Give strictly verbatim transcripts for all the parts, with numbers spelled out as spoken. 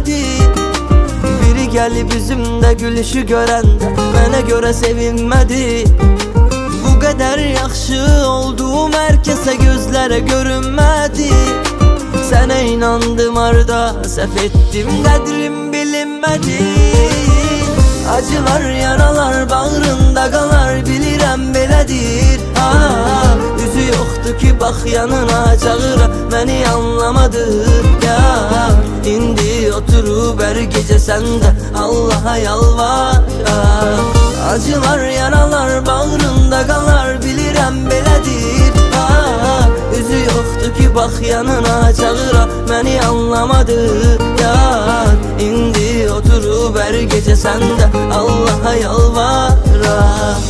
bilmədi. Biri gəlib üzümdə gülüşü görəndə mənə görə sevinmədi. Bu qədər yaxşı olduğum hər kəsə gözlərə görünmədi. Sənə inandım arda səhv etdim, qədrim bilinmədi. Acılar, yaralar bağrında qalar, bilirəm belədir. Aa, üzü yoxdur ki bax yanına çağıra, məni anlamadı. Ya, indi oturub hər gecə səndə Allaha yalvar. Acılar, yaralar bağrında qalar, bilirəm belədir. Aa, üzü yoxdur ki bax yanına çağıra, məni anlamadı. Ya, indi oturub hər gecə səndə Allaha yalvara.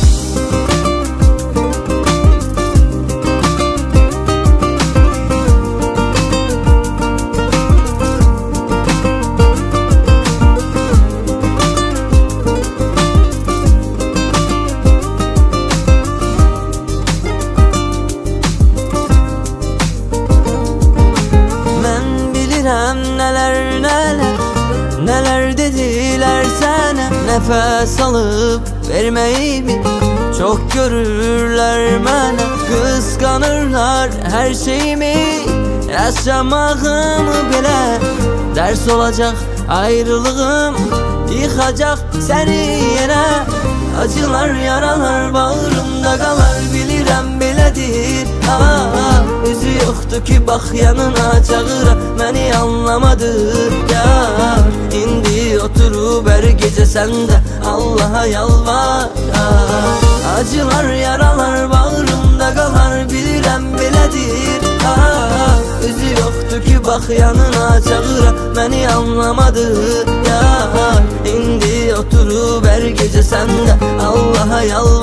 Nələr, nələr, nələr dedilər sənə. Nəfəs alıb verməyimi çox görürlər mənə. Qısqanırlar hər şeyimi, yaşamağımı belə. Dərs olacaq ayrılığım, yıxacaq səni yenə. Acılar, yaralar bağrımda qalar, bilirəm belədir. Aa, üzü yoxdur ki bax yanına çağıra, məni anlamadı. Yar, indi oturub hər gecə səndə Allaha yalvar. Acılar, yaralar bağrımda qalar, bilirəm belədir. Aa, üzü yoxdur ki bax yanına çağıra, məni anlamadı. Yar, indi oturub hər gecə səndə Allaha yalvar.